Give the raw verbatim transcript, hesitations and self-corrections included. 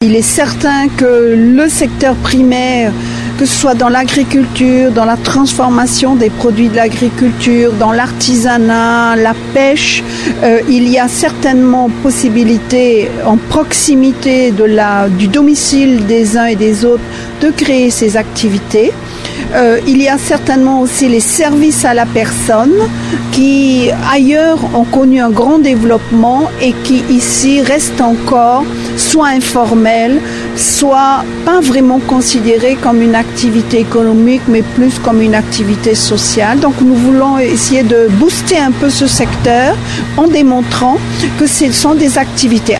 Il est certain que le secteur primaire, que ce soit dans l'agriculture, dans la transformation des produits de l'agriculture, dans l'artisanat, la pêche, euh, il y a certainement possibilité en proximité de la, du domicile des uns et des autres de créer ces activités. Euh, il y a certainement aussi les services à la personne qui ailleurs ont connu un grand développement et qui ici restent encore soit informels, soit pas vraiment considérés comme une activité économique mais plus comme une activité sociale. Donc nous voulons essayer de booster un peu ce secteur en démontrant que ce sont des activités